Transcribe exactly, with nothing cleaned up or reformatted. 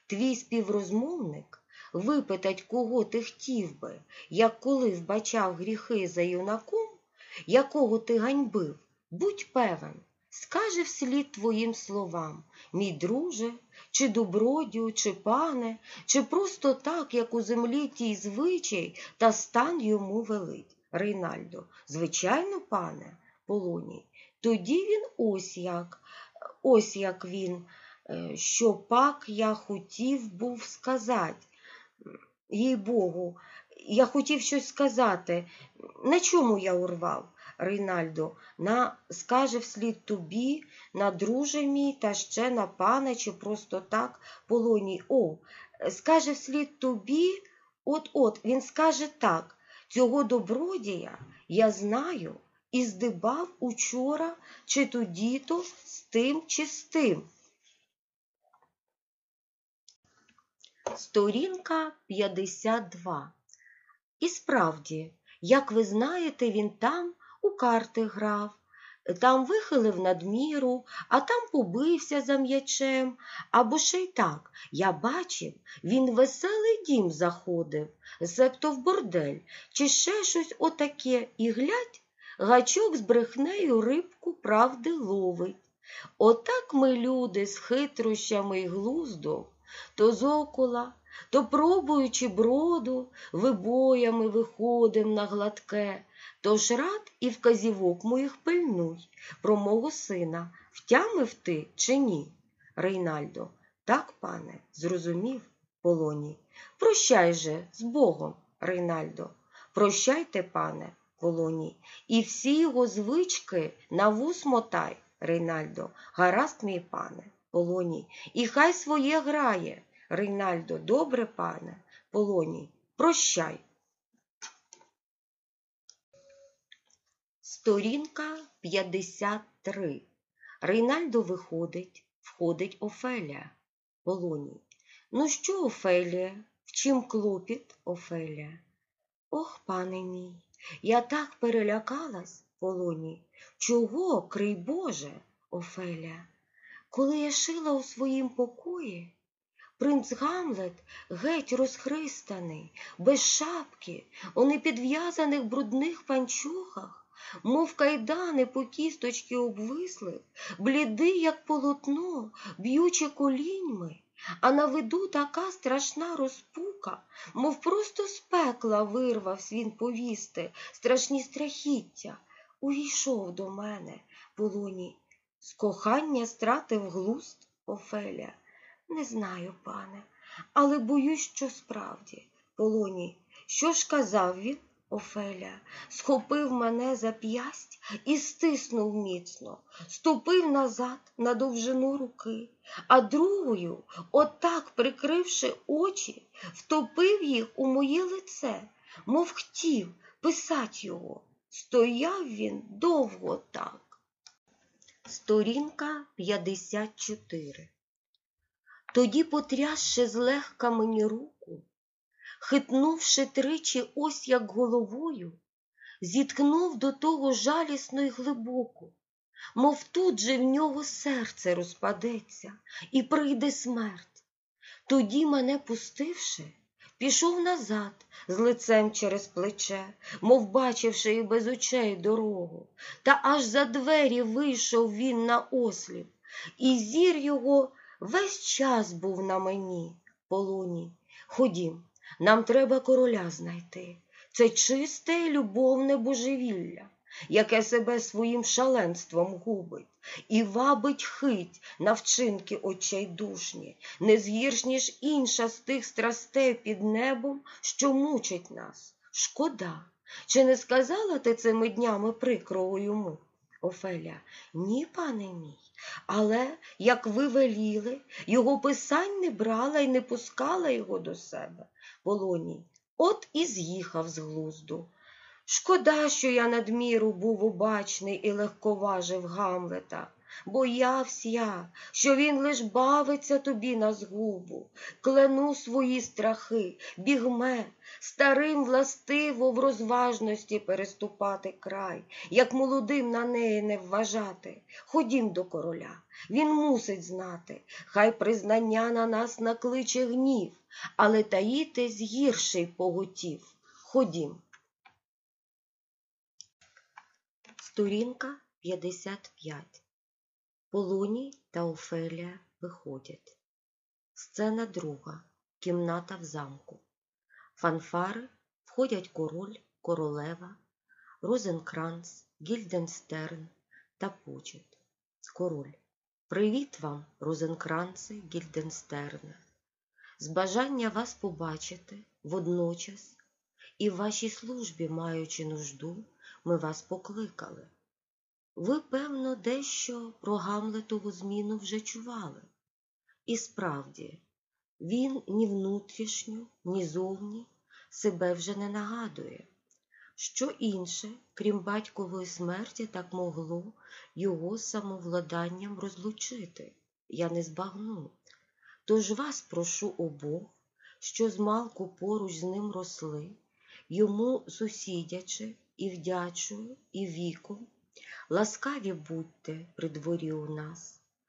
Твій співрозмовник випитать, кого ти хотів би, як коли вбачав гріхи за юнаком, якого ти ганьбив, будь певен, скаже вслід твоїм словам: мій друже, чи добродію, чи пане, чи просто так, як у землі тій звичай та стан йому велить. Рейнальдо: звичайно, пане. Полоній: тоді він ось як, ось як він, що пак я хотів був сказати. Їй-богу, я хотів щось сказати. На чому я урвав? Рейнальдо: на, скаже вслід тобі, на друже мій, та ще на пане, чи просто так. Полоній: о, скаже вслід тобі, от-от, він скаже так: цього добродія я знаю і здибав учора, чи тоді-то, з тим чи з тим. Сторінка п'ятдесят два. І справді, як ви знаєте, він там у карти грав, там вихилив надміру, а там побився за м'ячем, або ще й так. Я бачив, він в веселий дім заходив, себто в бордель, чи ще щось отаке, і глядь, гачок з брехнею рибку правди ловить. Отак ми, люди, з хитрощами й глуздом, то зокола, то пробуючи броду, вибоями виходим на гладке. Тож рад і вказівок моїх пильнуй, про мого сина втямив ти чи ні? Рейнальдо: так, пане, зрозумів. Полоній: прощай же, з Богом. Рейнальдо: прощайте, пане. Полоній: і всі його звички на вус мотай. Рейнальдо: гаразд, мій пане. Полоній: і хай своє грає. Рейнальдо: добре, пане. Полоній: прощай. Сторінка п'ятдесят три. Рейнальдо виходить, входить Офелія. Полоній: ну що, Офелія, в чим клопіт, Офелія? Ох, пане мій, я так перелякалась. Полоній: чого, крий Боже? Офелія: коли я шила у своїм покої, принц Гамлет геть розхристаний, без шапки, у непідв'язаних брудних панчохах, мов кайдани по кісточки обвислих, блідий, як полотно, б'ючи коліньми, а на виду така страшна розпука, мов просто з пекла вирвавсь він повісти страшні страхіття. Увійшов до мене. Полоній: з кохання стратив глузд? Офелія: не знаю, пане, але боюсь, що справді. Полоній: що ж казав він? Офелія: схопив мене за п'ясть і стиснув міцно, ступив назад на довжину руки, а другою, отак прикривши очі, втопив їх у моє лице, мов хотів писать його. Стояв він довго так. Сторінка п'ятдесят чотири. Тоді, потрясши злегка мені руку, хитнувши тричі ось як головою, зіткнув до того жалісно й глибоко, мов тут же в нього серце розпадеться і прийде смерть. Тоді, мене пустивши, пішов назад з лицем через плече, мов бачивши і без очей дорогу, та аж за двері вийшов він на осліп, і зір його весь час був на мені. Полоній: ходім, нам треба короля знайти. Це чисте й любовне божевілля, яке себе своїм шаленством губить і вабить хить на вчинки очайдушні, не згірш, ніж інша з тих страстей під небом, що мучить нас. Шкода, чи не сказала ти цими днями прикрого йому? Офелія: ні, пане мій, але, як ви веліли, його писань не брала й не пускала його до себе. Полоній: от і з'їхав з глузду. Шкода, що я надміру був обачний і легковажив Гамлета. боявсь я, що він лиш бавиться тобі на згубу. Клену свої страхи, бігме, старим властиво в розважності переступати край, як молодим на неї не вважати. Ходім до короля, він мусить знати, хай признання на нас накличе гнів, але таїтесь гірший поготів. Ходім. Сторінка п'ятдесят п'ять. Полоній та Офелія виходять. Сцена друга. Кімната в замку. Фанфари. Входять король, королева, Розенкранц, Гільденстерн та почет. Король. Привіт вам, Розенкранце, Гільденстерне. З бажання вас побачити водночас і в вашій службі, маючи нужду, ми вас покликали. Ви, певно, дещо про Гамлетову зміну вже чували. І справді, він ні внутрішньо, ні зовні себе вже не нагадує. Що інше, крім батькової смерті, так могло його з самовладанням розлучити? Я не збагну. Тож вас прошу обох, що змалку поруч з ним росли, йому сусідячи і вдячою, і віком, ласкаві будьте при дворі у нас,